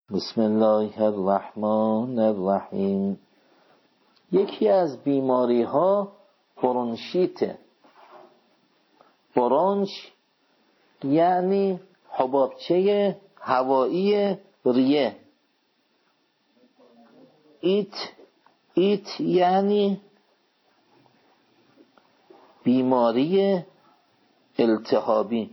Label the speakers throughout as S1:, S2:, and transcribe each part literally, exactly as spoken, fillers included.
S1: بسم الله الرحمن الرحیم. یکی از بیماری ها برونشیته. برونش یعنی حبابچه هوایی ریه. ایت ایت یعنی بیماری التهابی.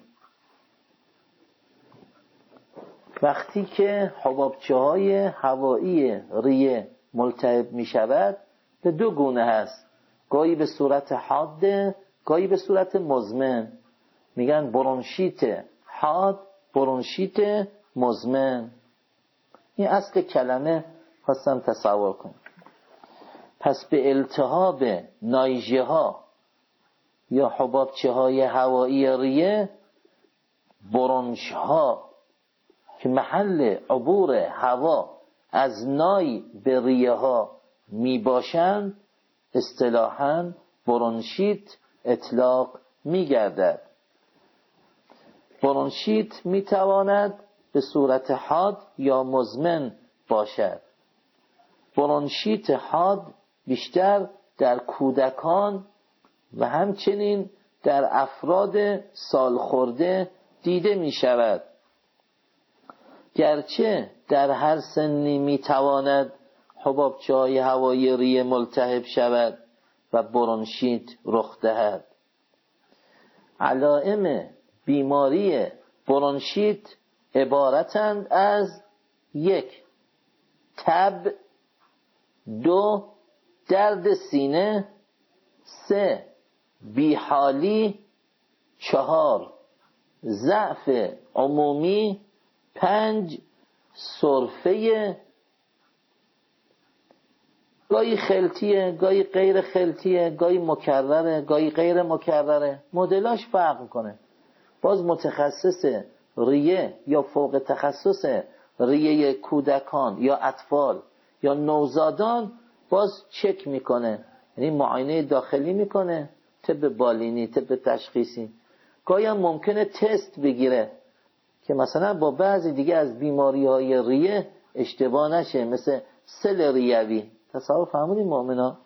S1: وقتی که حبابچه های هوایی ریه ملتهب می شود به دو گونه هست، گاهی به صورت حاد، گاهی به صورت مزمن. میگن برونشیت حاد، برونشیت مزمن. این اصل کلمه خواستم تصور کنم. پس به التهاب نایژه ها یا حبابچه های هوایی ریه، برونش ها که محل عبور هوا از نای به ریه ها می باشند اصطلاحاً برونشیت اطلاق می گردد. برونشیت می تواند به صورت حاد یا مزمن باشد. برونشیت حاد بیشتر در کودکان و همچنین در افراد سالخورده دیده می شود، گرچه در هر سنی می تواند حبابچه های هوایی ریه ملتهب شود و برونشیت رخ دهد. علائم بیماری برونشیت عبارتند از یک، تب، دو، درد سینه، سه، بیحالی، چهار، ضعف عمومی، پنج، سرفه، گاهی خلطیه، گاهی غیر خلطیه، گاهی مکرره، گاهی غیر مکرره. مدلاش فرق میکنه. باز متخصص ریه یا فوق تخصص ریه کودکان یا اطفال یا نوزادان باز چک میکنه، یعنی معاینه داخلی میکنه، طب بالینی، طب تشخیصی. گاهی هم ممکنه تست بگیره که مثلا با بعضی دیگه از بیماری های ریه اشتباه نشه، مثل سل ریوی. تصور فهمونین مؤمنا؟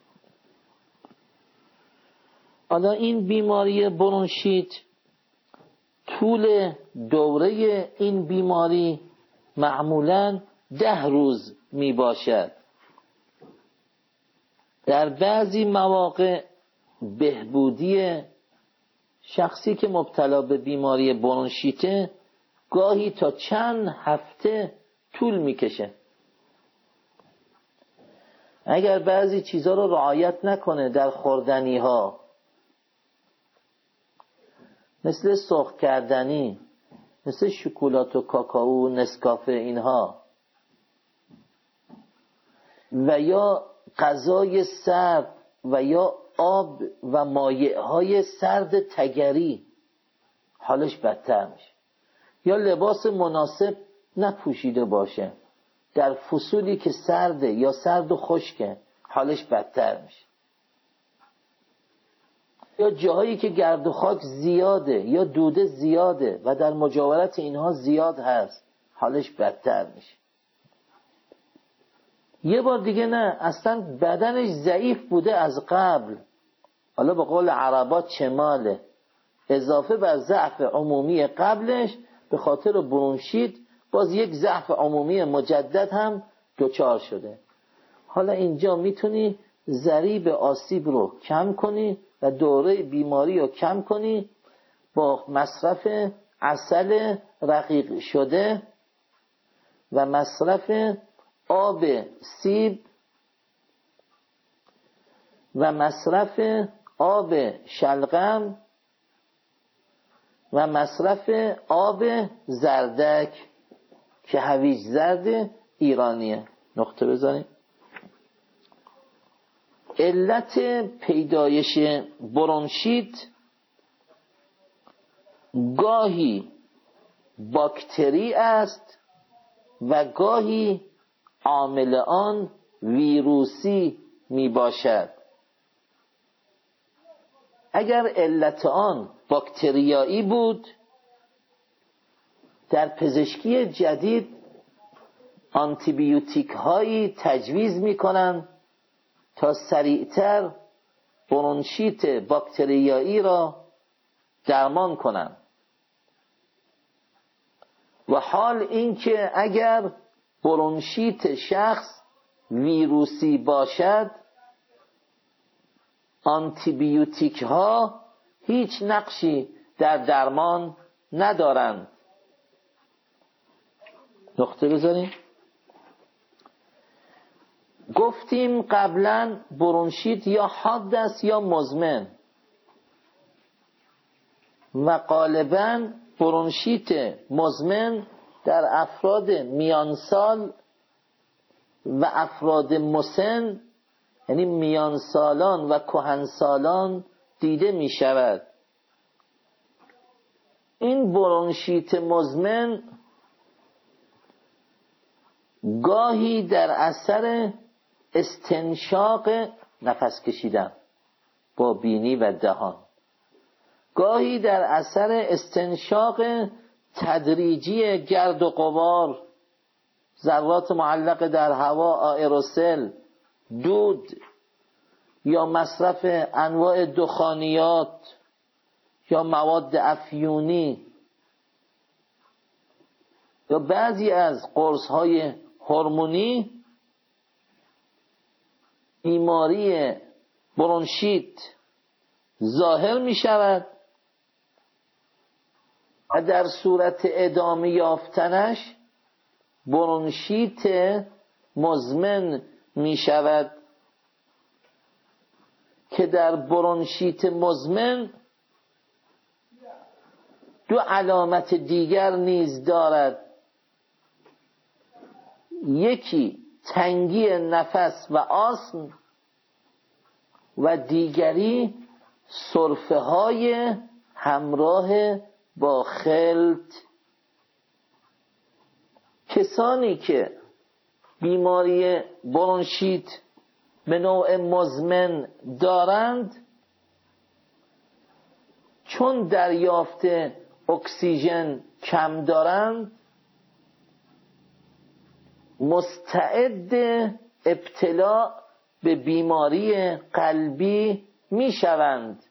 S1: حالا این بیماری برونشیت طول دوره این بیماری معمولاً ده روز می باشد. در بعضی مواقع بهبودی شخصی که مبتلا به بیماری برونشیته گاهی تا چند هفته طول میکشه. اگر بعضی چیزها رو رعایت نکنه در خوردنی ها، مثل سرخ کردنی، مثل شکلات و کاکائو، نسکافه، اینها، و یا غذای سرد و یا آب و مایعهای سرد تگری، حالش بدتر میشه. یا لباس مناسب نپوشیده باشه در فصولی که سرده یا سرد و خشکه، حالش بدتر میشه. یا جاهایی که گرد و خاک زیاده یا دوده زیاده و در مجاورت اینها زیاد هست، حالش بدتر میشه. یه بار دیگه نه، اصلا بدنش ضعیف بوده از قبل، حالا به قول عربا چماله، اضافه بر ضعف عمومی قبلش به خاطر برونشیت باز یک ضعف عمومی مجدد هم دچار شده. حالا اینجا میتونی ضریب آسیب رو کم کنی و دوره بیماری رو کم کنی با مصرف عسل رقیق شده و مصرف آب سیب و مصرف آب شلغم و مصرف آب زردک که هویج زرد ایرانیه. نقطه بزنیم. علت پیدایش برونشیت گاهی باکتری است و گاهی عامل آن ویروسی می باشد. اگر علت آن باکتریایی بود، در پزشکی جدید آنتیبیوتیک هایی تجویز میکنن تا سریعتر برونشیت باکتریایی را درمان کنن. و حال اینکه اگر برونشیت شخص ویروسی باشد، آنتیبیوتیک ها هیچ نقشی در درمان ندارند. نقطه بذاریم. گفتیم قبلا برونشیت یا حاد است یا مزمن و غالبا برونشیت مزمن در افراد میانسال و افراد مسن، یعنی میانسالان و کهنسالان دیده می شود. این برونشیت مزمن گاهی در اثر استنشاق نفس کشیدن با بینی و دهان، گاهی در اثر استنشاق تدریجی گرد و غبار، ذرات معلق در هوا، آئروسل، دود یا مصرف انواع دخانیات یا مواد افیونی یا بعضی از قرص‌های هورمونی، بیماری برونشیت ظاهر می شود و در صورت ادامه یافتنش برونشیت مزمن می شود که در برونشیت مزمن دو علامت دیگر نیز دارد. یکی تنگی نفس و آسم و دیگری سرفه های همراه با خلط. کسانی که بیماری برونشیت به نوع مزمن دارند، چون دریافت اکسیژن کم دارند، مستعد ابتلا به بیماری قلبی می شوند.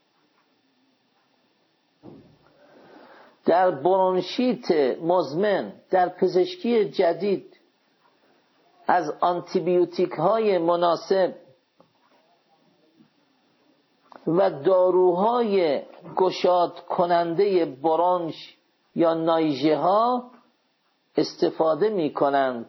S1: در برونشیت مزمن در پزشکی جدید از آنتیبیوتیک های مناسب و داروهای گشاد کننده برونش یا نایژه ها استفاده می کنند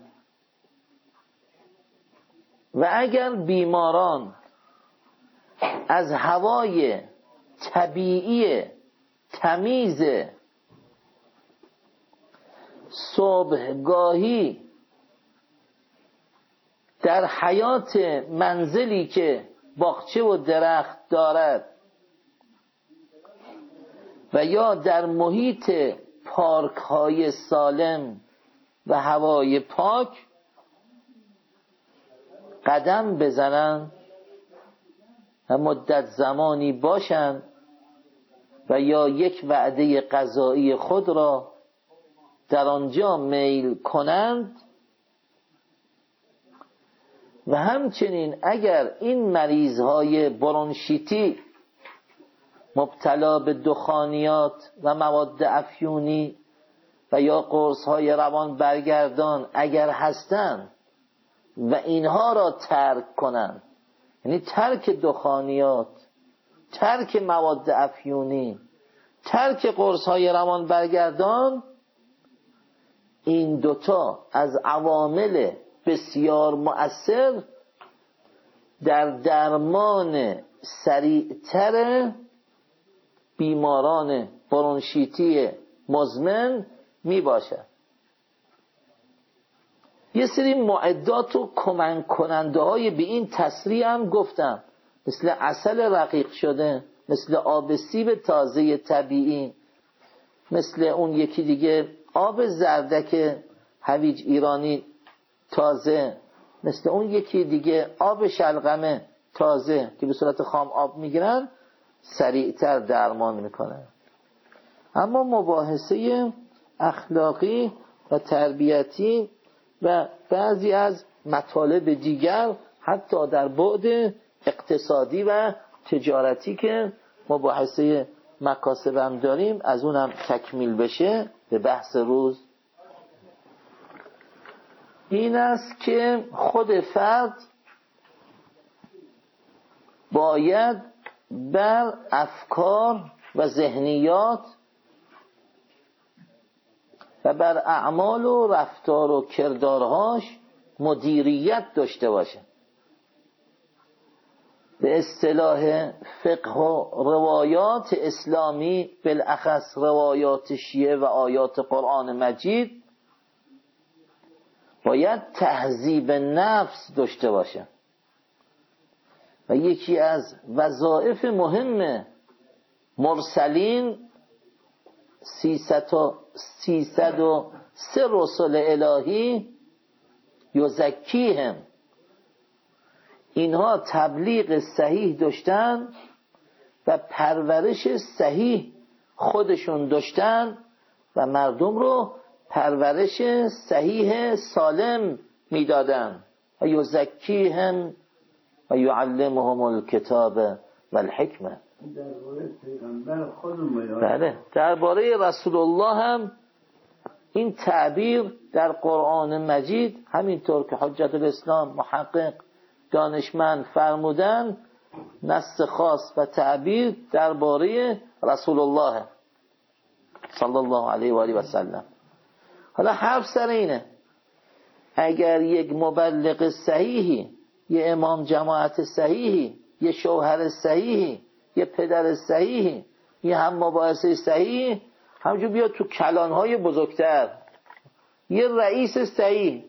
S1: و اگر بیماران از هوای طبیعی تمیز صبحگاهی در حیات منزلی که باغچه و درخت دارد و یا در محیط پارک های سالم و هوای پاک قدم بزنند و مدت زمانی باشند و یا یک وعده غذایی خود را در آنجا میل کنند و همچنین اگر این مریضهای برونشیتی مبتلا به دخانیات و مواد افیونی و یا قرص‌های روان برگردان اگر هستند و اینها را ترک کنند، یعنی ترک دخانیات، ترک مواد افیونی، ترک قرص‌های روان برگردان، این دوتا از عوامل بسیار مؤثر در درمان سریعتر بیماران برونشیتی مزمن می باشد. یه سری معدات و کمک کننده های به این تسریع هم گفتم، مثل عسل رقیق شده، مثل آب سیب تازه طبیعی، مثل اون یکی دیگه آب زردک هویج ایرانی تازه، مثل اون یکی دیگه آب شلغمه تازه که به صورت خام آب میگیرن، سریعتر درمان میکنن. اما مباحثه اخلاقی و تربیتی و بعضی از مطالب دیگر حتی در بعد اقتصادی و تجارتی که مباحثه مکاسب هم داریم از اونم تکمیل بشه به بحث روز، این است که خود فرد باید بر افکار و ذهنیات و بر اعمال و رفتار و کردارهاش مدیریت داشته باشه. به اصطلاح فقه و روایات اسلامی، بالاخص روایات شیعه و آیات قرآن مجید، باید تهذیب نفس داشته باشه و یکی از وظایف مهم مرسلین سیصد و سه رسول الهی یزکیهم، اینها تبلیغ صحیح داشتن و پرورش صحیح خودشون داشتن و مردم رو پرورش صحیح سالم میدادن. و یزکیهم و یعلمهم الکتاب و الحکمه. بله، درباره رسول الله هم این تعبیر در قرآن مجید همینطور که حجت الاسلام محقق دانشمند فرمودن، نص خاص و تعبیر درباره رسول الله صلی الله علیه و آله و سلم. حالا حرف سر اینه، اگر یک مبلغ صحیحی، یه امام جماعت صحیحی، یه شوهر صحیحی، یه پدر صحیحی، یه هم مباحثه صحیح، همجور بیاد تو کلانهای بزرگتر، یه رئیس صحیح،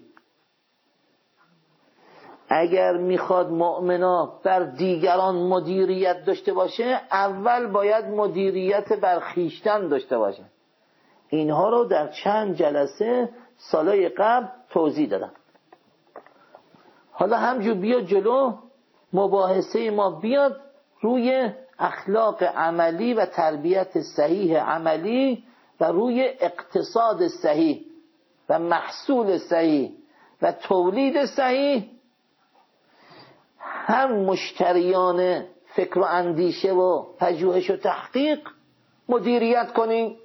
S1: اگر میخواد مؤمنا بر دیگران مدیریت داشته باشه، اول باید مدیریت بر خویشتن داشته باشه. اینها رو در چند جلسه سالهای قبل توضیح دادم. حالا همجور بیاد جلو مباحثه ما بیاد روی اخلاق عملی و تربیت صحیح عملی و روی اقتصاد صحیح و محصول صحیح و تولید صحیح، هم مشتریان فکر و اندیشه و پژوهش و تحقیق مدیریت کنیم،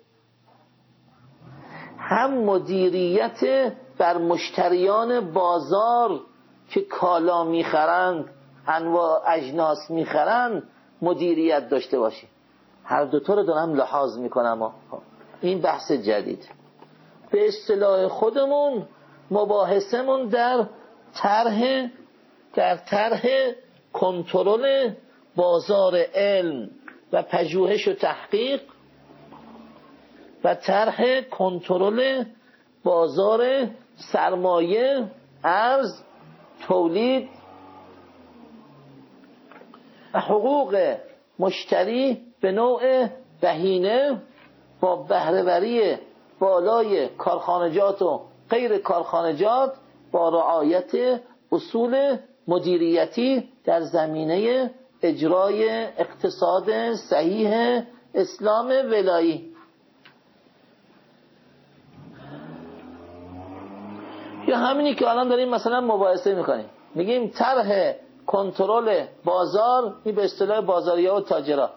S1: هم مدیریت بر مشتریان بازار که کالا میخرند، انواع اجناس میخرند مدیریت داشته باشیم. هر دوتا رو دارم لحاظ میکنم. این بحث جدید. به اصطلاح خودمون مباحثمون در طرح در طرح کنترل بازار علم و پژوهش و تحقیق و طرح کنترل بازار سرمایه، ارز، تولید و حقوق مشتری به نوع بهینه با بهره‌وری بالای کارخانجات و غیر کارخانجات با رعایت اصول مدیریتی در زمینه اجرای اقتصاد صحیح اسلام ولایی. یا همینی که الان داریم مثلا مباحثه میکنیم، میگیم طرح کنترل بازار، این به اصطلاح بازاریا و تاجرا،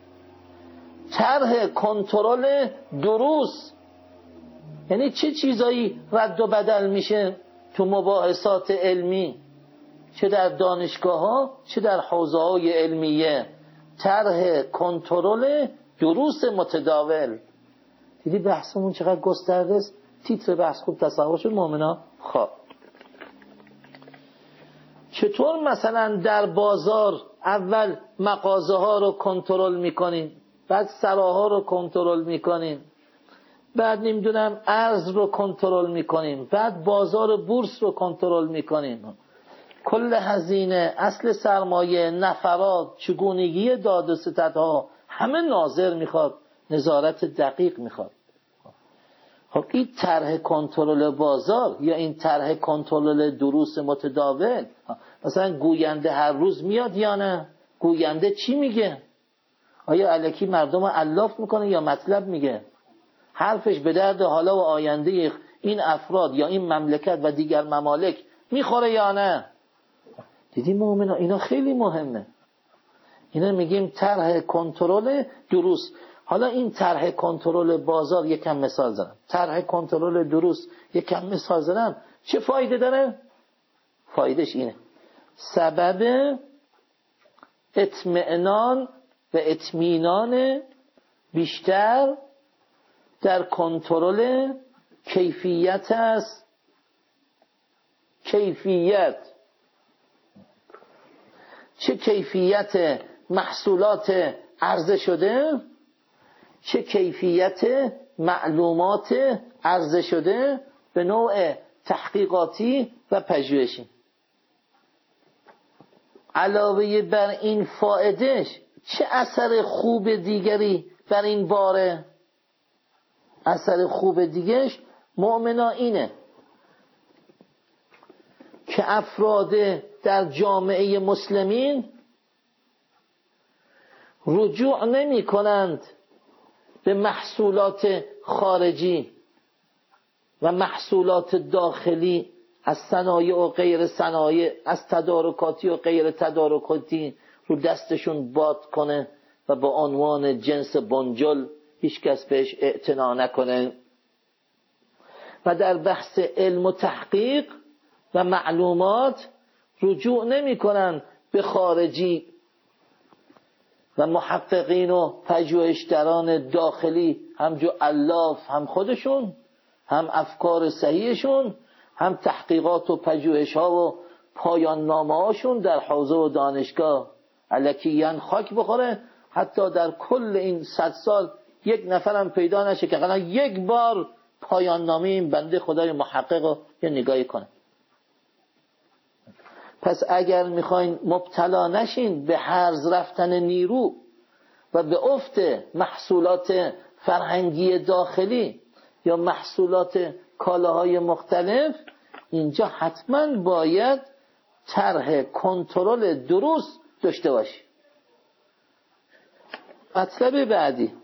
S1: طرح کنترل دروس، یعنی چه چیزایی رد و بدل میشه تو مباحثات علمی، چه در دانشگاه ها چه در حوزه های علمیه، طرح کنترل دروس متداول. دیدی بحثمون چقدر گسترده است؟ تیتر بحث خوب تصور شد مومنا؟ خب چطور مثلا در بازار اول مغازه ها رو کنترل میکنیم، بعد سراها رو کنترل میکنیم، بعد نمیدونم ارز رو کنترل میکنیم، بعد بازار بورس رو کنترل میکنیم، کل هزینه، اصل سرمایه، نفرات، چگونگی داد و ستدها، همه ناظر میخواد، نظارت دقیق میخواد. خب این طرح کنترل بازار یا این طرح کنترل دروس متداول، مثلا گوینده هر روز میاد یا نه؟ گوینده چی میگه؟ آیا الکی مردم رو الاف میکنه یا مطلب میگه؟ حرفش به درد حالا و آینده این افراد یا این مملکت و دیگر ممالک میخوره یا نه. دیدی مومنا اینا خیلی مهمه. اینا میگیم طرح کنترل درست. حالا این طرح کنترل بازار یکم مثال زدم، طرح کنترل درست یکم مثال زدم، چه فایده داره؟ فایدهش اینه سبب اطمئنان و اطمینان بیشتر در کنترل کیفیت است. کیفیت چه کیفیت محصولات عرضه شده، چه کیفیت معلومات عرضه شده به نوع تحقیقاتی و پژوهشی. علاوه بر این فایدهش چه اثر خوب دیگری بر این باره؟ اثر خوب دیگرش مؤمنا اینه که افراد در جامعه مسلمین رجوع نمی کنند به محصولات خارجی و محصولات داخلی از صنایع و غیر صنایع، از تدارکاتی و غیر تدارکاتی رو دستشون باد کنه و با عنوان جنس بنجل هیچ کس بهش اعتنا نکنه و در بحث علم و تحقیق و معلومات رجوع نمی کنن به خارجی و محققین و پژوهشگران داخلی، هم جو الاف هم خودشون، هم افکار صحیحشون، هم تحقیقات و پژوهش ها و پایان نامه هاشون در حوزه و دانشگاه الکیان خاک بخوره. حتی در کل این صد سال یک نفرم پیدا نشه که قطعا یک بار پایان نامه این بنده خدای محقق رو یه نگاهی کنه. پس اگر میخواین مبتلا نشین به هرز رفتن نیرو و به افت محصولات فرهنگی داخلی یا محصولات کالاهای مختلف، اینجا حتما باید طرح کنترل درست داشته باشی. مطلب بعدی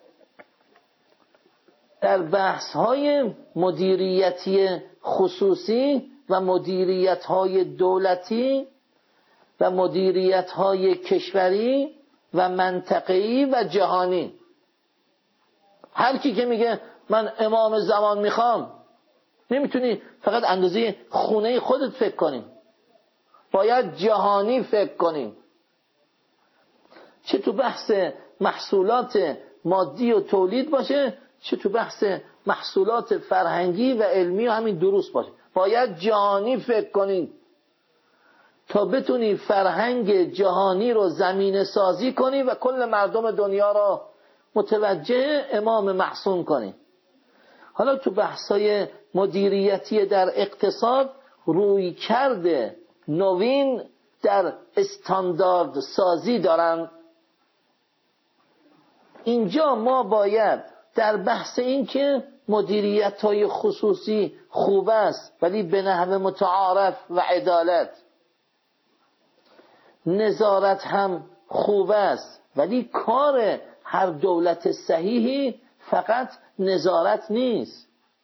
S1: در بحث های مدیریتی خصوصی و مدیریت های دولتی و مدیریت های کشوری و منطقه‌ای و جهانی، هر کی که میگه من امام زمان میخوام، نمیتونی فقط اندازه خونه خودت فکر کنی، باید جهانی فکر کنی. چه تو بحث محصولات مادی و تولید باشه، چه تو بحث محصولات فرهنگی و علمی و همین درست باشه، باید جهانی فکر کنی تا بتونی فرهنگ جهانی رو زمینه سازی کنی و کل مردم دنیا رو متوجه امام معصوم کنی. حالا تو بحثای مدیریتی در اقتصاد روی کرده نوین در استاندارد سازی دارن. اینجا ما باید در بحث این که مدیریت های خصوصی خوب است ولی به نحو متعارف و عدالت، نظارت هم خوب است ولی کار هر دولت صحیحی فقط نظارت نیست،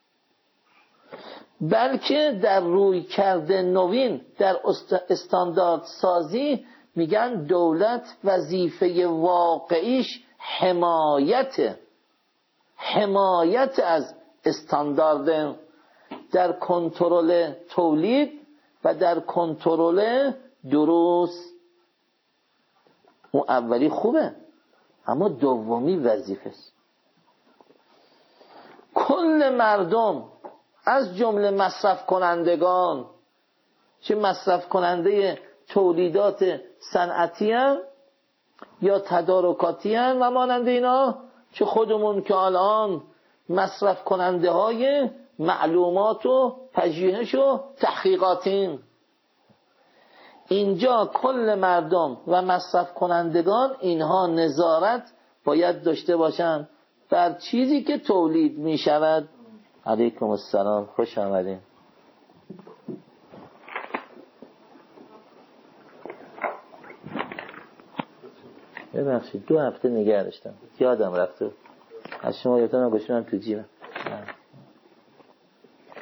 S1: بلکه در روی کرده نوین در استاندارد سازی میگن دولت وظیفه واقعیش حمایت حمایت از استاندارد در کنترل تولید و در کنترل درست. اون اولی خوبه، اما دومی وظیفه است. کل مردم از جمله مصرف کنندگان، چه مصرف کننده تولیدات صنعتی هستند یا تدارکاتی هستند و مانند اینا، چه خودمون که الان مصرف کننده های معلومات و پژوهش و تحقیقاتیم، اینجا کل مردم و مصرف کنندگان اینها نظارت باید داشته باشند بر چیزی که تولید می شود. علیکم السلام، خوش آمدین. ببخشید دو هفته نگه داشتم یادم رفته، از شما یادتون گوشونم تو جیبم.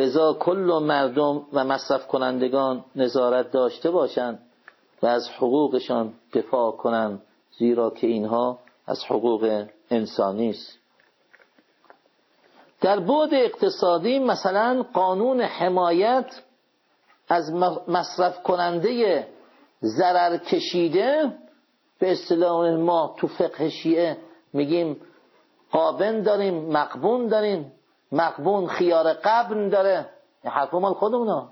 S1: لذا کل مردم و مصرف کنندگان نظارت داشته باشند و از حقوقشان دفاع کنند، زیرا که اینها از حقوق انسانی است. در بعد اقتصادی مثلا قانون حمایت از مصرف کننده ضرر کشیده، به اصطلاح ما تو فقه شیعه میگیم قابن داریم، مقبون داریم. مقبون خیار قبن داره، این حرف مال خودمونه.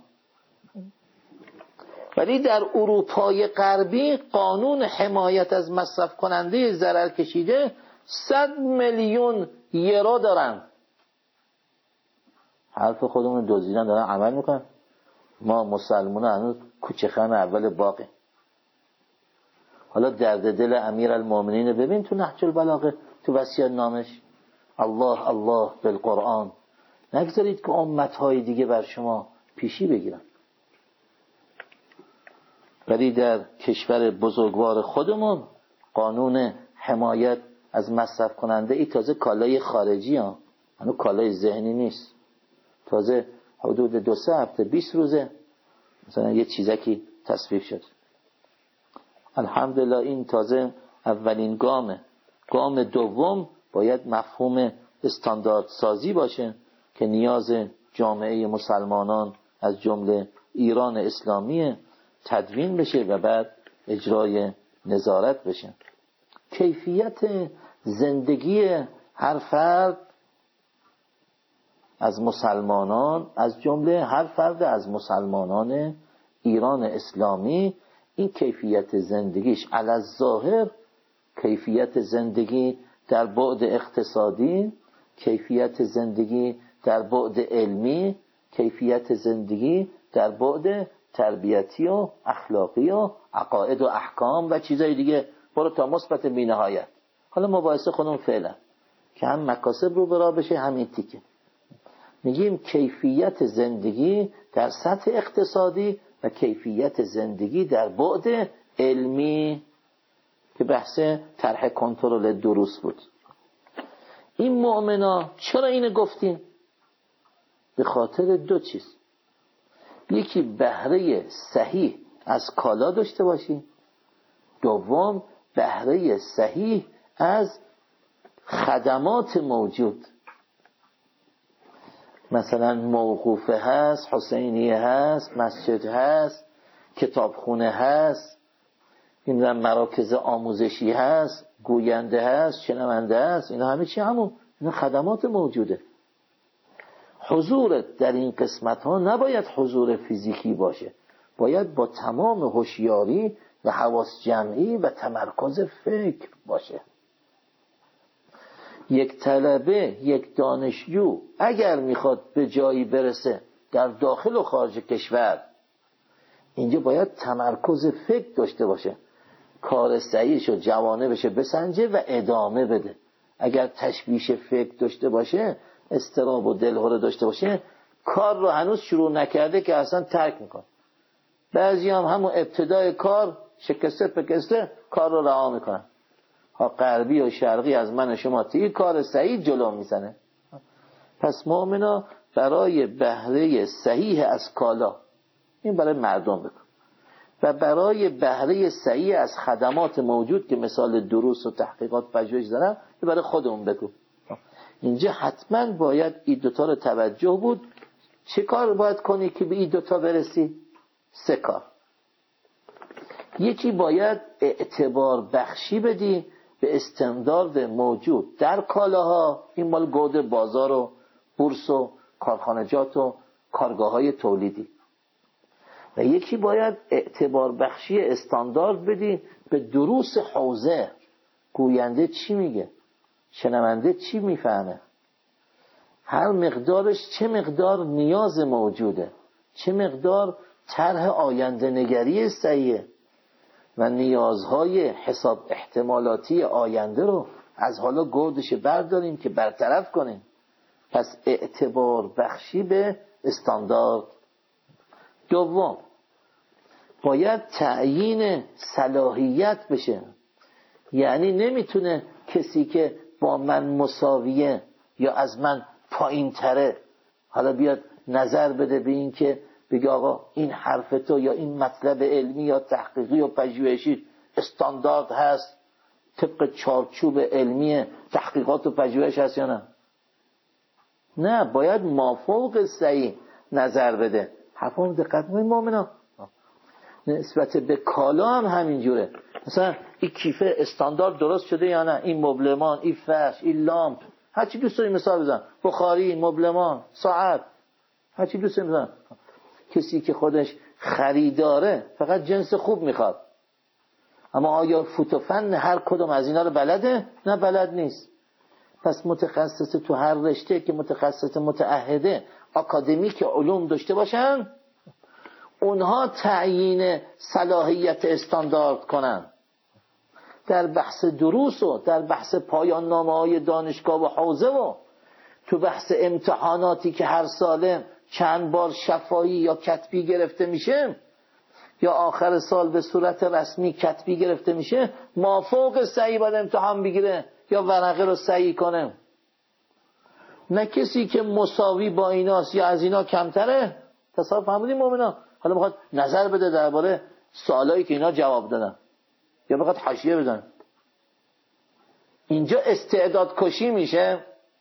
S1: ولی در اروپای غربی قانون حمایت از مصرف کننده ضرر کشیده صد میلیون یورو دارن. حرف خودمون دزدیدن دارن عمل میکنن. ما مسلمان هنوز کوچه خم اول باقی. حالا درد دل امیرالمومنین ببین تو نهج البلاغه، تو وصیت نامش، الله الله بالقرآن، نگذارید که امتهای دیگه بر شما پیشی بگیرن. ولی در کشور بزرگوار خودمون قانون حمایت از مصرف کننده ای تازه کالای خارجی ها، هنوز کالای ذهنی نیست. تازه حدود دو سه هفته بیست روزه مثلا یه چیزکی تصویب شد. الحمدلله این تازه اولین گامه. گام دوم باید مفهوم استاندارد سازی باشه که نیاز جامعه مسلمانان از جمله ایران اسلامی تدوین بشه و بعد اجرای نظارت بشه. کیفیت زندگی هر فرد از مسلمانان، از جمله هر فرد از مسلمانان ایران اسلامی، این کیفیت زندگیش علی الظاهر کیفیت زندگی در بعد اقتصادی، کیفیت زندگی در بعد علمی، کیفیت زندگی در بعد تربیتی و اخلاقی و عقاید و احکام و چیزای دیگه، برو تا مثبت بی‌نهایت. حالا مباحثه خودمون فعلا که هم مکاسب رو برا بشه همین تیکه. میگیم کیفیت زندگی در سطح اقتصادی و کیفیت زندگی در بعد علمی که بحث طرح کنترل دروس بود. این مؤمنا چرا اینو گفتیم؟ به خاطر دو چیز. یکی بهره صحیح از کالا داشته باشی، دوم بهره صحیح از خدمات موجود. مثلا موقوفه هست، حسینیه هست، مسجد هست، کتابخونه هست، این مراکز آموزشی هست، گوینده هست، شنونده هست، اینا همه چی همون اینا خدمات موجوده. حضور در این قسمت ها نباید حضور فیزیکی باشه، باید با تمام هوشیاری و حواس جمعی و تمرکز فکر باشه. یک طلبه، یک دانشجو اگر میخواد به جایی برسه در داخل و خارج کشور، اینجا باید تمرکز فکر داشته باشه، کار صحیحش و جوانبش بسنجه و ادامه بده. اگر تشویش فکر داشته باشه، استراب و دلهره داشته باشه، کار رو هنوز شروع نکرده که اصلا ترک میکنه. بعضی هم همون ابتدای کار شکسته پکسته کار رو رها میکنن. ها غربی و شرقی از من و شما تی کار صحیح جلو میزنه. پس مؤمنا برای بهره صحیح از کالا، این برای مردم بکن، و برای بهره صحیح از خدمات موجود که مثال دروس و تحقیقات پژوهش دارم، برای خودمون بگو. اینجا حتما باید این دوتا رو توجه بود. چه کار باید کنی که به این دوتا برسی؟ سه کار. یکی باید اعتبار بخشی بدی به استاندارد موجود در کالاها، این مال گود بازار و بورس و کارخانجات و کارگاه های تولیدی. و یکی باید اعتبار بخشی استاندارد بدی به دروس حوزه، گوینده چی میگه، شنونده چی میفهمه، هر مقدارش چه مقدار نیاز موجوده، چه مقدار طرح آینده نگری صحیحه و نیازهای حساب احتمالاتی آینده رو از حالا گودش برداریم که برطرف کنیم. پس اعتبار بخشی به استاندارد. دوم، باید تعیین صلاحیت بشه. یعنی نمیتونه کسی که با من مساویه یا از من پایین تره حالا بیاد نظر بده به این که بگه آقا این حرف تو یا این مطلب علمی یا تحقیقی یا پژوهشی استاندارد هست، طبق چارچوب علمی تحقیقات و پژوهش هست یا نه؟ نه، باید مافوق صحیح نظر بده. حرفم دقت کنید مومنا، نسبت به کالا هم همینجوره. مثلا این کیفه استاندارد درست شده یا نه؟ این مبلمان، این فرش، این لامپ، هر چی دوست داری مثال بزن، بخاری، مبلمان، ساعت، هر چی دوست داری بزن. کسی که خودش خریداره فقط جنس خوب میخواد، اما آیا فوت و فن هر کدوم از اینا رو بلده؟ نه، بلد نیست. پس متخصص تو هر رشته که متخصص متعهده اکادمیک علوم داشته باشن، اونها تعیین صلاحیت استاندارد کنن. در بحث دروس و در بحث پایان نامه های دانشگاه و حوزه و تو بحث امتحاناتی که هر ساله چند بار شفاهی یا کتبی گرفته میشه یا آخر سال به صورت رسمی کتبی گرفته میشه، مافوق صحیح باید امتحان بگیره یا ورقه رو صحیح کنه. نه کسی که مساوی با ایناست یا از اینا کمتره. تصور فهمیدین مومنا؟ حالا میخواد نظر بده درباره سوالایی که اینا جواب دادن یا میخواد حاشیه بزنه. اینجا استعداد کشی میشه.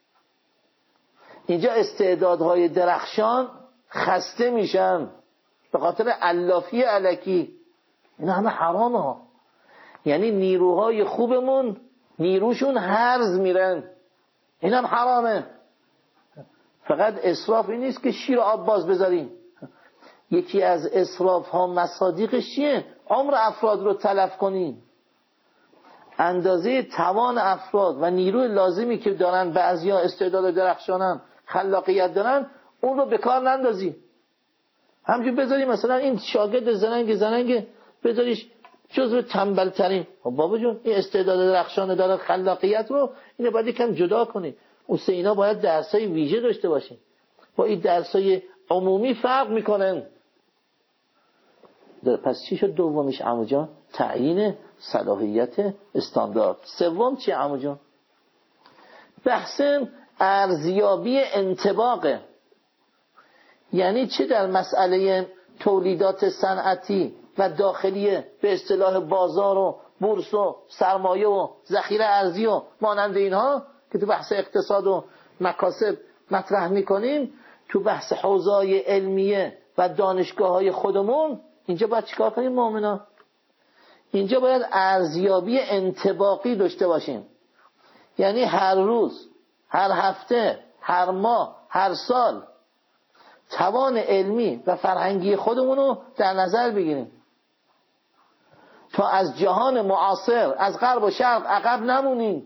S1: اینجا استعدادهای درخشان خسته میشن به خاطر علافی الکی. اینا همه حرامه ها. یعنی نیروهای خوبمون نیروشون هرز میرن، این هم حرامه. فقط اسراف این نیست که شیر آب باز بذاریم. یکی از اسراف ها مصادیقش چیه؟ عمر افراد رو تلف کنیم. اندازه توان افراد و نیروی لازمی که دارن، بعضیا استعداد درخشانن، خلاقیت دارن، اون رو به کار نندازی. همچنین بذاری مثلا این شاگرد زرنگ زرنگ بذاریش جزو تنبل ترین. خب بابا جون این استعداد درخشان داره، خلاقیت رو اینو باید یکم جدا کنی. اون سه اینا باید درسای ویژه داشته باشین. با این درسای عمومی فرق میکنن. پس چی شد دومیش عمو جان؟ تعیین صلاحیت استاندارد. سوم چی عمو جان؟ بحث ارزیابی انطباقه. یعنی چه در مسئله تولیدات صنعتی و داخلیه به اصطلاح بازار و بورس و سرمایه و ذخیره ارزی و مانند اینها که تو بحث اقتصاد و مکاسب مطرح میکنیم، تو بحث حوزه‌های علمیه و دانشگاه‌های خودمون، اینجا باید چیکار کنیم مومنا؟ اینجا باید ارزیابی انطباقی داشته باشیم. یعنی هر روز، هر هفته، هر ماه، هر سال توان علمی و فرهنگی خودمون رو در نظر بگیریم تا از جهان معاصر، از غرب و شرق عقب نمونیم.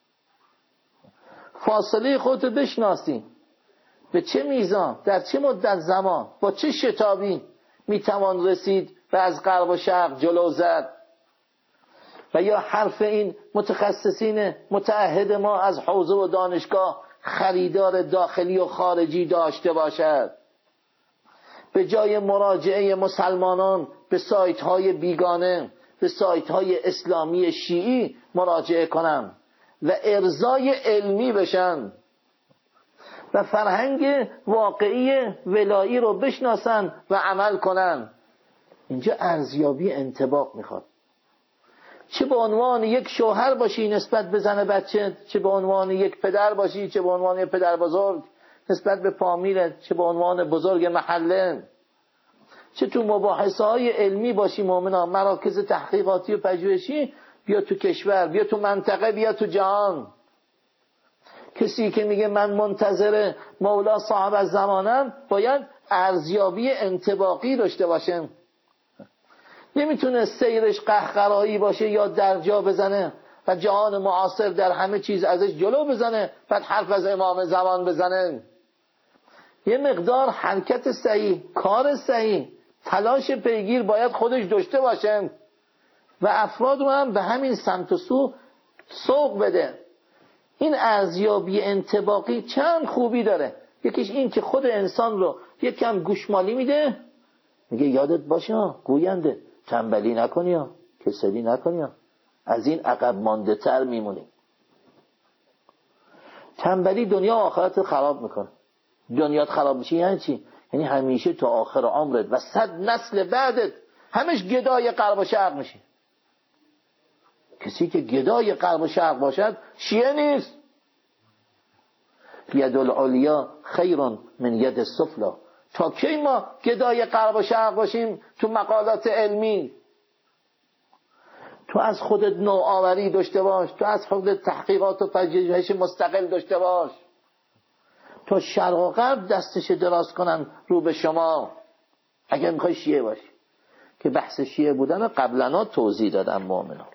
S1: فاصله خودت بشناسیم. به چه میزان، در چه مدت زمان، با چه شتابی میتوان رسید و از غرب و شرق جلو زد. و یا حرف این متخصصین متعهد ما از حوزه و دانشگاه خریدار داخلی و خارجی داشته باشد. به جای مراجعه مسلمانان به سایت های بیگانه، به سایت های اسلامی شیعی مراجعه کنن و ارضای علمی بشن و فرهنگ واقعی ولایی رو بشناسن و عمل کنن. اینجا ارزیابی انطباق میخواد. چه به عنوان یک شوهر باشی نسبت به زن بچه، چه به عنوان یک پدر باشی، چه به عنوان یک پدر بزرگ نسبت به فامیلت، چه به عنوان بزرگ محله، چه تو مباحثه های علمی باشی مومنان، مراکز تحقیقاتی و پژوهشی، بیا تو کشور، بیا تو منطقه، بیا تو جهان. کسی که میگه من منتظر مولا صاحب از زمانم باید ارزیابی انطباقی داشته باشه. نمیتونه سیرش قهقرایی باشه یا درجا بزنه و جهان معاصر در همه چیز ازش جلو بزنه بعد حرف از امام زمان بزنه. یه مقدار حرکت صحیح، کار صحیح، تلاش پیگیر باید خودش داشته باشه و افراد رو هم به همین سمت و سو سوق بده. این ارزیابی انطباقی چند خوبی داره. یکیش این که خود انسان رو یکم گوشمالی میده، میگه یادت باشه گوینده، تنبلی نکنی ها، کسلی نکنی ها، از این عقب مانده تر میمونی. تنبلی دنیا و آخرت خراب میکنه. دنیات خراب میشه یعنی چی؟ یعنی همیشه تا آخر عمرت و صد نسل بعدت همش گدای غرب و شرق میشه. کسی که گدای غرب و شرق باشد شیعه نیست. ید العلیا خیر من ید السفلی. تا کی ما گدای غرب و شرق باشیم تو مقالات علمی؟ تو از خودت نوآوری داشته باش، تو از خودت تحقیقات و پژوهش مستقل داشته باش، تا شرق و غرب دستش دراز کنن رو به شما اگر میخوای شیعه باشی. که بحث شیعه بودن قبلا توضیح دادم مؤمنان.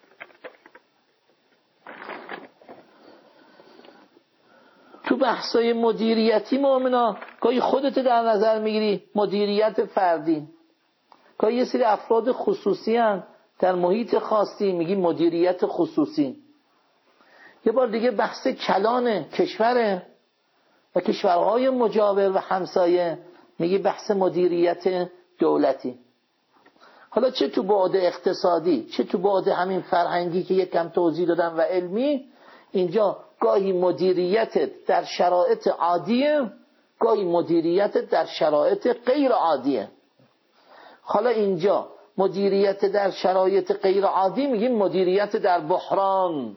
S1: تو بحثای مدیریتی مؤمنان گاهی خودت در نظر میگیری، مدیریت فردی. گاهی یه سری افراد خصوصی هن در محیط خاصی میگی مدیریت خصوصی. یه بار دیگه بحث کلان کشوره و کشورهای مجاور و همسایه میگی بحث مدیریت دولتی. حالا چه تو بعد اقتصادی چه تو بعد همین فرهنگی که یکم توضیح دادم و علمی، اینجا گاهی مدیریت در شرایط عادیه، گاهی مدیریت در شرایط غیر عادیه. حالا اینجا مدیریت در شرایط غیر عادی میگیم مدیریت در بحران.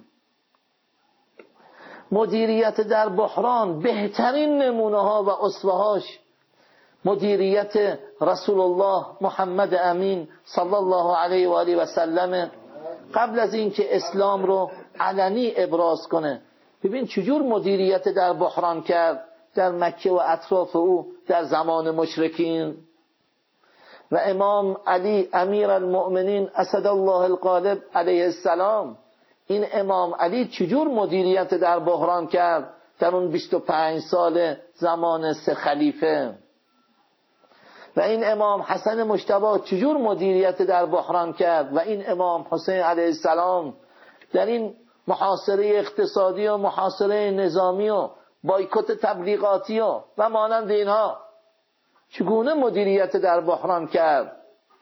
S1: مدیریت در بحران بهترین نمونه ها و اسوه هاش مدیریت رسول الله محمد امین صلی الله علیه و آله و سلم قبل از اینکه اسلام رو علنی ابراز کنه. ببین چجور مدیریت در بحران کرد در مکه و اطراف او در زمان مشرکین. و امام علی امیر المؤمنین اسد الله الغالب علیه السلام، این امام علی چجور مدیریت در بحران کرد در اون بیست و پنج سال زمان سه خلیفه. و این امام حسن مجتبی چجور مدیریت در بحران کرد و این امام حسین علیه السلام در این محاصره اقتصادی و محاصره نظامی و بایکوت تبلیغاتی و و مانند اینها چگونه مدیریت در بحران کرد.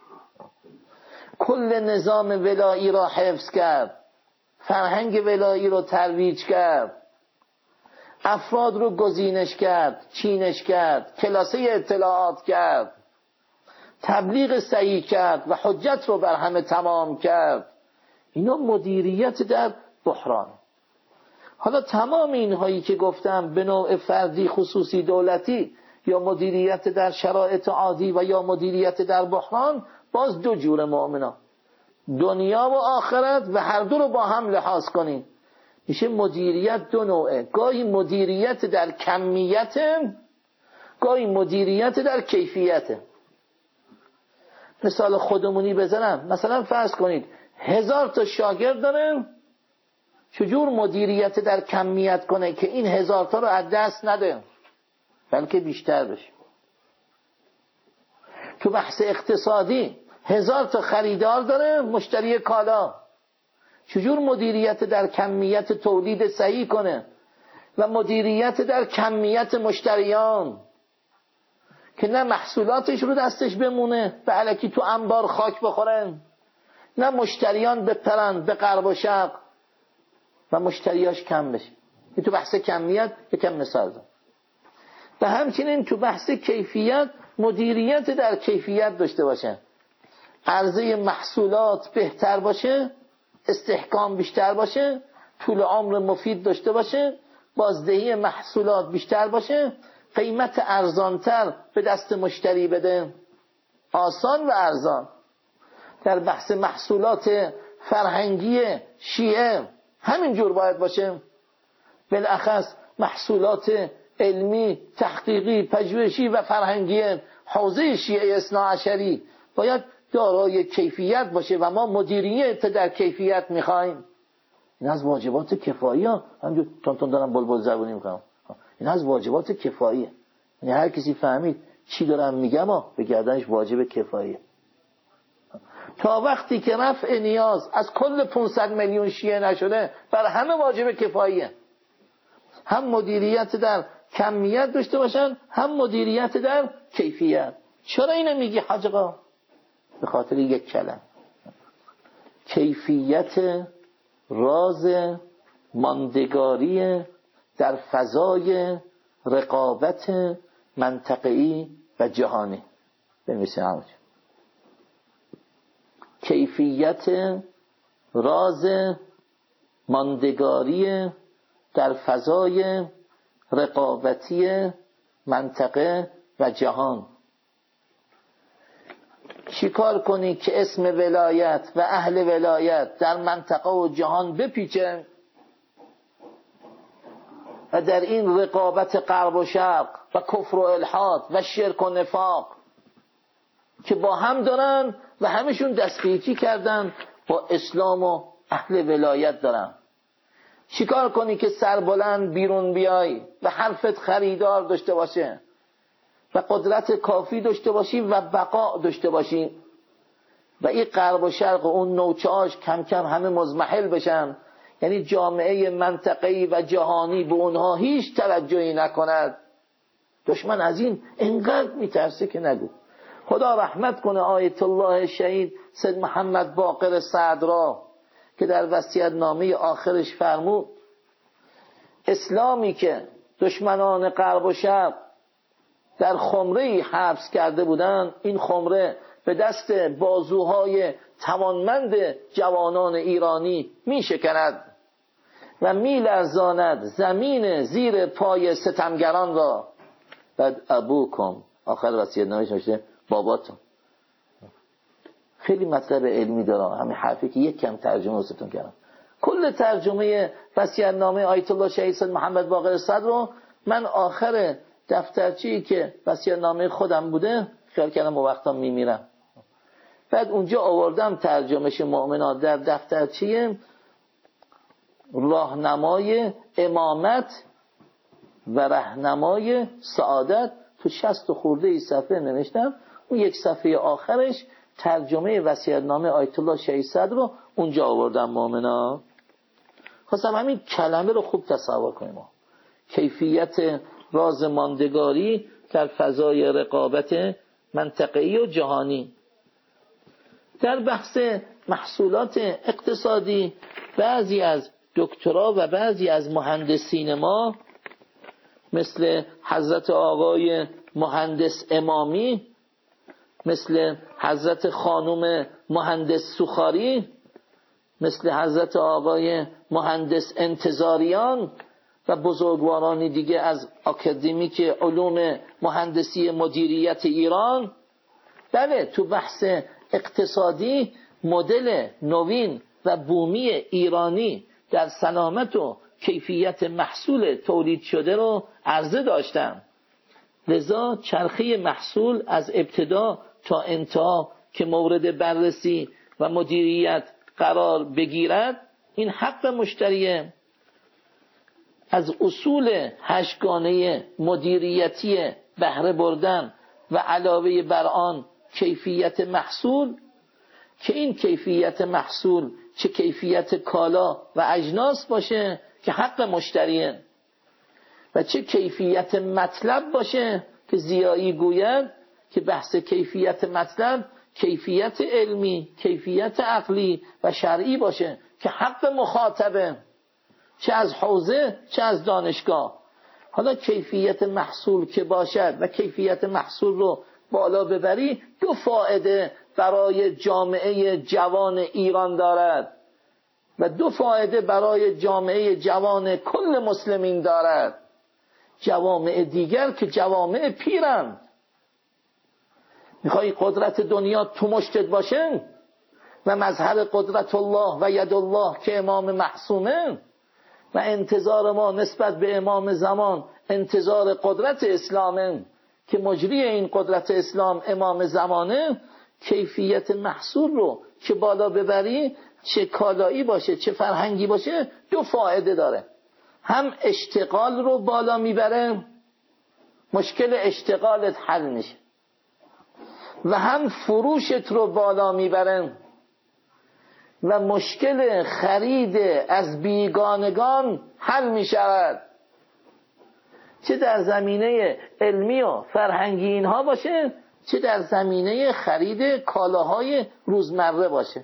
S1: کل نظام ولایی را حفظ کرد، فرهنگ ولایی رو ترویج کرد، افراد رو گزینش کرد، چینش کرد، کلاسه اطلاعات کرد، تبلیغ صحیح کرد و حجت رو بر همه تمام کرد. اینا مدیریت در بحران. حالا تمام اینهایی که گفتم به نوع فردی خصوصی دولتی یا مدیریت در شرایط عادی و یا مدیریت در بحران باز دو جور مؤمنان، دنیا و آخرت، و هر دو رو با هم لحاظ کنیم. میشه مدیریت دو نوعه، گاهی مدیریت در کمیت، گاهی مدیریت در کیفیت. مثال خودمونی بزنم، مثلا فرض کنید هزار تا شاگرد دارن، چجور مدیریت در کمیت کنه که این هزار تا رو از دست نده بلکه بیشتر بشه. تو بحث اقتصادی هزار تا خریدار داره مشتری کالا، چجور مدیریت در کمیت تولید صحیح کنه و مدیریت در کمیت مشتریان که نه محصولاتش رو دستش بمونه به الکی تو انبار خاک بخورن، نه مشتریان بپرن به غرب و شرق و مشتریاش کم بشه. تو بحث کمیت یکم مثال دارم. و همچنین تو بحث کیفیت مدیریت در کیفیت داشته باشه، عرضه محصولات بهتر باشه، استحکام بیشتر باشه، طول عمر مفید داشته باشه، بازدهی محصولات بیشتر باشه، قیمت ارزانتر به دست مشتری بده، آسان و ارزان. در بحث محصولات فرهنگی شیعه همینجور باید باشه، بالاخص محصولات علمی، تحقیقی، پژوهشی و فرهنگی حوزه شیعه اثنا عشری باید دارای کیفیت باشه و ما مدیریت در کیفیت میخوایم. این از واجبات کفایی ها، همینجور تون تون دارم بلبل زبونی میکنم، این از واجبات کفاییه. یعنی هر کسی فهمید چی دارم میگم ها به گردنش واجب کفاییه. تا وقتی که رفع نیاز از کل پانصد میلیون شیعه نشده بر همه واجب کفاییه. هم مدیریت در کمیت داشته باشن، هم مدیریت در کیفیت. چرا اینو میگی حاج آقا؟ به خاطر یک کلمه، کیفیت راز ماندگاری در فضای رقابت منطقه‌ای و جهانی. بنویسید همونجا. کیفیت راز ماندگاری در فضای رقابتی منطقه و جهان. چیکار کنی که اسم ولایت و اهل ولایت در منطقه و جهان بپیچه و در این رقابت غرب و شرق و کفر و الحاد و شرک و نفاق که با هم دارن و همشون دست به یکی کردن با اسلام و اهل ولایت دارن. چیکار کنی که سربلند بیرون بیای و حرفت خریدار داشته باشه و قدرت کافی داشته باشی و بقا داشته باشی و این غرب و شرق و اون نوچه‌هاش کم کم همه مضمحل بشن، یعنی جامعه منطقه‌ای و جهانی به اونها هیچ توجهی نکند. دشمن از این انقدر میترسه که نگو. خدا رحمت کنه آیت الله شهید سید محمد باقر سعد را که در وصیت نامه آخرش فرمود اسلامی که دشمنان غرب و شرق در خمره‌ای حبس کرده بودند، این خمره به دست بازوهای توانمند جوانان ایرانی می شکند و می لرزاند زمین زیر پای ستمگران را. بعد ابوکم آخر وصیت نامه‌اش نوشته باباتون. خیلی مطلب علمی داره، همین حرفی که یک کم ترجمه واسهتون کردم. کل ترجمه وصیت نامه آیت الله شهید سید محمد باقر صدر رو من آخر دفترچه‌ای که وصیت نامه خودم بوده خیال کردم و وقتا میمیرم، بعد اونجا آوردم ترجمهش مؤمنات در دفترچه راهنمای امامت و راهنمای سعادت، تو شصت خورده ای صفحه نوشتم. اون یک صفحه آخرش ترجمه وصیت نامه آیت الله شهید صدر رو اونجا آوردم مؤمنات. خواستم همین کلمه رو خوب تصور کنیم. کیفیت راز ماندگاری در فضای رقابت منطقه‌ای و جهانی. در بحث محصولات اقتصادی بعضی از دکترا و بعضی از مهندسین ما مثل حضرت آقای مهندس امامی، مثل حضرت خانم مهندس سوخاری، مثل حضرت آقای مهندس انتظاریان و بزرگوارانی دیگه از اکادمیک علوم مهندسی مدیریت ایران، بله تو بحث اقتصادی مدل نوین و بومی ایرانی در سلامت و کیفیت محصول تولید شده رو عرضه داشتم. لذا چرخه محصول از ابتدا تا انتها که مورد بررسی و مدیریت قرار بگیرد این حق مشتریه. از اصول هشتگانه مدیریتی بهره بردن و علاوه بر آن کیفیت محصول، که این کیفیت محصول چه کیفیت کالا و اجناس باشه که حق مشتریه و چه کیفیت مطلب باشه که زیایی گوید که بحث کیفیت مطلب کیفیت علمی، کیفیت عقلی و شرعی باشه که حق مخاطبه، چه از حوزه چه از دانشگاه. حالا کیفیت محصول که باشد و کیفیت محصول رو بالا ببری دو فایده برای جامعه جوان ایران دارد و دو فایده برای جامعه جوان کل مسلمین دارد. جوامع دیگر که جوامع پیرند، میخوای قدرت دنیا تو مشتت باشه و مظهر قدرت الله و ید الله که امام معصومه و انتظار ما نسبت به امام زمان انتظار قدرت اسلامه که مجری این قدرت اسلام امام زمانه. کیفیت محصول رو که بالا ببری چه کالایی باشه چه فرهنگی باشه دو فایده داره. هم اشتغال رو بالا میبره، مشکل اشتغالت حل میشه، و هم فروشت رو بالا میبره و مشکل خرید از بیگانگان حل میشود، چه در زمینه علمی و فرهنگی اینها باشه چه در زمینه خرید کالاهای روزمره باشه.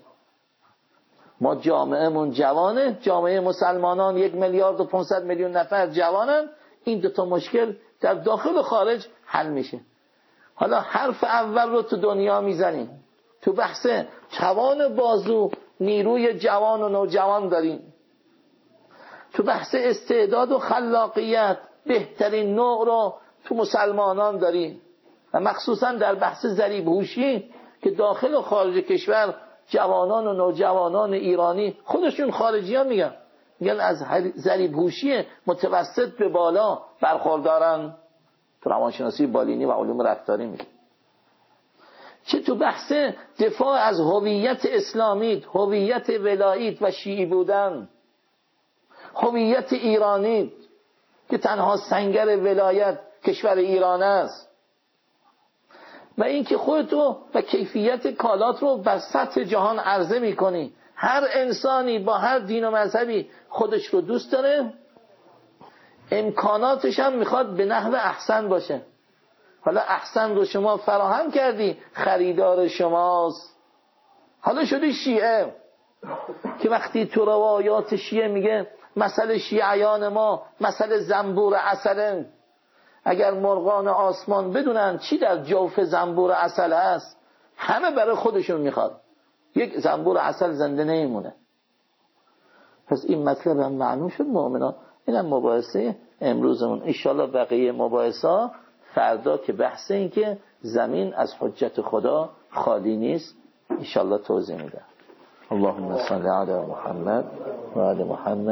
S1: ما جامعهمون جوانه، جامعه مسلمانان یک میلیارد و پانصد میلیون نفر جوانن این دوتا مشکل در داخل و خارج حل میشه. حالا حرف اول رو تو دنیا میزنیم، تو بحث توان بازو نیروی جوان و نوجوان داریم، تو بحث استعداد و خلاقیت بهترین نوع رو تو مسلمانان داریم و مخصوصا در بحث ضریب هوشی که داخل و خارج کشور جوانان و نوجوانان ایرانی خودشون خارجی ها میگن میگن از ضریب هوشی متوسط به بالا برخوردارن. تو روانشناسی بالینی و علوم رفتاری میگن. چه تو بحث دفاع از هویت اسلامی، هویت ولایت و شیعی بودن، هویت ایرانی که تنها سنگر ولایت کشور ایران است و اینکه خودتو و کیفیت کالات رو بر سطح جهان عرضه میکنی. هر انسانی با هر دین و مذهبی خودش رو دوست داره، امکاناتش هم میخواد به نحو احسن باشه. حالا احسن رو شما فراهم کردی، خریدار شماست. حالا شدی شیعه که وقتی تو روایات شیعه میگه مثل شیعیان ما مثل زنبور عسل، اگر مرغان آسمان بدونن چی در جوف زنبور عسل هست همه برای خودشون میخواد، یک زنبور عسل زنده نمیمونه. پس این مطلب هم معلوم شد مؤمنان. اینم مباحثه امروزمون. انشالله بقیه مباحثه فردا که بحث این که زمین از حجت خدا خالی نیست انشالله توضیح میده. اللهم صل علی محمد و آل محمد.